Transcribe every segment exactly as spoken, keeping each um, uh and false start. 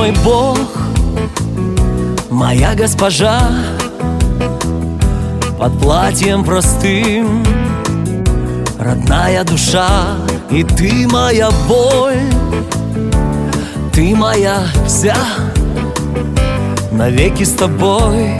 мой Бог, моя госпожа. Под платьем простым родная душа. И ты моя боль, ты моя вся, навеки с тобой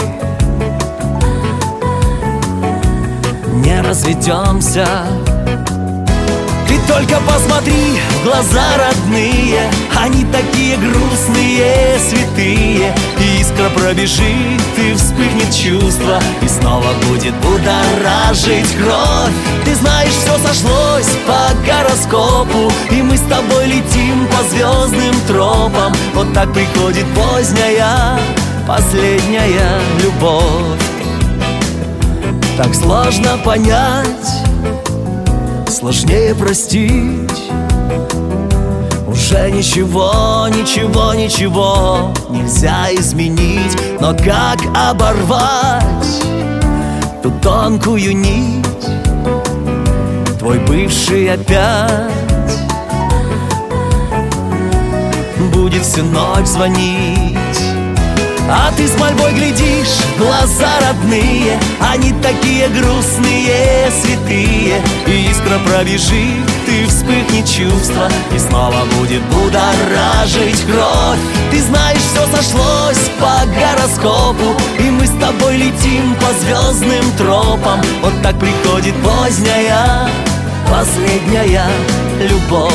не разведемся. Ты только посмотри в глаза родные, они такие грустные, святые. И искра пробежит, и вспыхнет чувство, и снова будет будоражить кровь. Ты знаешь, все сошлось по гороскопу, и мы с тобой летим по звездным тропам. Вот так приходит поздняя, последняя любовь. Так сложно понять, сложнее простить. Уже ничего, ничего, ничего нельзя изменить. Но как оборвать ту тонкую нить? Твой бывший опять будет всю ночь звонить. А ты с мольбой глядишь в глаза родные, они такие грустные, святые. И искра пробежит, и вспыхнет чувство, и снова будет будоражить кровь. Ты знаешь, все сошлось по гороскопу, и мы с тобой летим по звездным тропам. Вот так приходит поздняя, последняя любовь.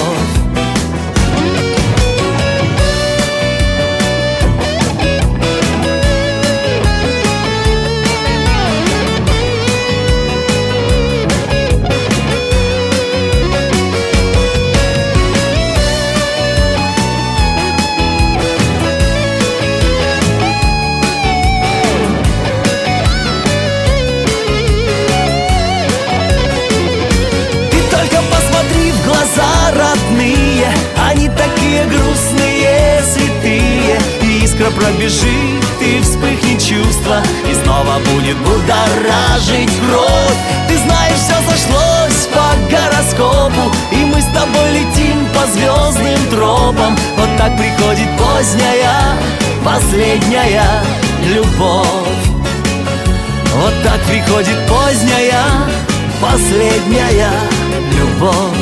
Родные, они такие грустные, святые. И искра пробежит, и вспыхнет чувство, и снова будет будоражить кровь. Ты знаешь, все сошлось по гороскопу, и мы с тобой летим по звездным тропам. Вот так приходит поздняя, последняя любовь. Вот так приходит поздняя, последняя любовь.